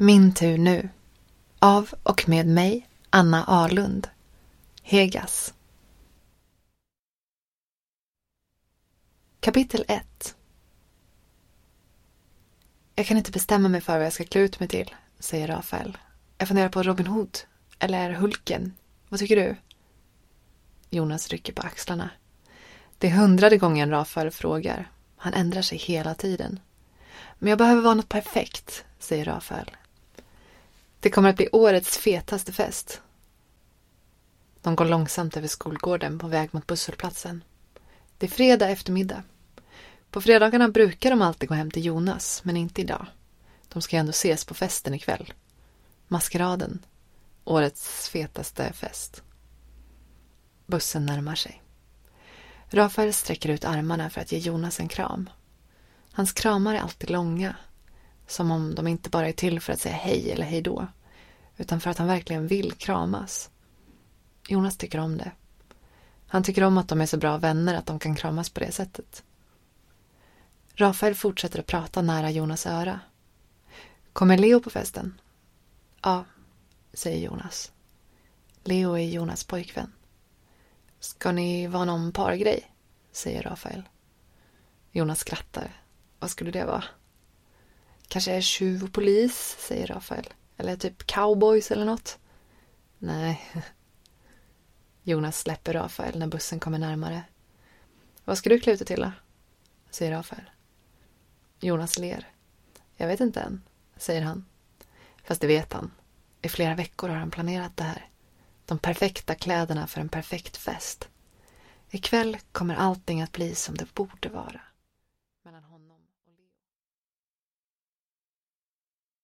Min tur nu. Av och med mig, Anna Arlund. Hegas. Kapitel 1. Jag kan inte bestämma mig för vad jag ska klä ut mig till, säger Rafael. Jag funderar på Robin Hood. Eller Hulken. Vad tycker du? Jonas rycker på axlarna. Det är 100:e gången Rafael frågar. Han ändrar sig hela tiden. Men jag behöver vara något perfekt, säger Rafael. Det kommer att bli årets fetaste fest. De går långsamt över skolgården på väg mot busshållplatsen. Det är fredag eftermiddag. På fredagarna brukar de alltid gå hem till Jonas, men inte idag. De ska ändå ses på festen ikväll. Maskeraden. Årets fetaste fest. Bussen närmar sig. Rafael sträcker ut armarna för att ge Jonas en kram. Hans kramar är alltid långa. Som om de inte bara är till för att säga hej eller hej då. Utan för att han verkligen vill kramas. Jonas tycker om det. Han tycker om att de är så bra vänner att de kan kramas på det sättet. Rafael fortsätter att prata nära Jonas öra. Kommer Leo på festen? Ja, säger Jonas. Leo är Jonas pojkvän. Ska ni vara någon pargrej? Säger Rafael. Jonas skrattar. Vad skulle det vara? Kanske är tjuv och polis, säger Rafael. Eller typ cowboys eller något. Nej. Jonas släpper Rafael när bussen kommer närmare. Vad ska du klä ut dig till då? Säger Rafael. Jonas ler. Jag vet inte än, säger han. Fast det vet han. I flera veckor har han planerat det här. De perfekta kläderna för en perfekt fest. Ikväll kommer allting att bli som det borde vara.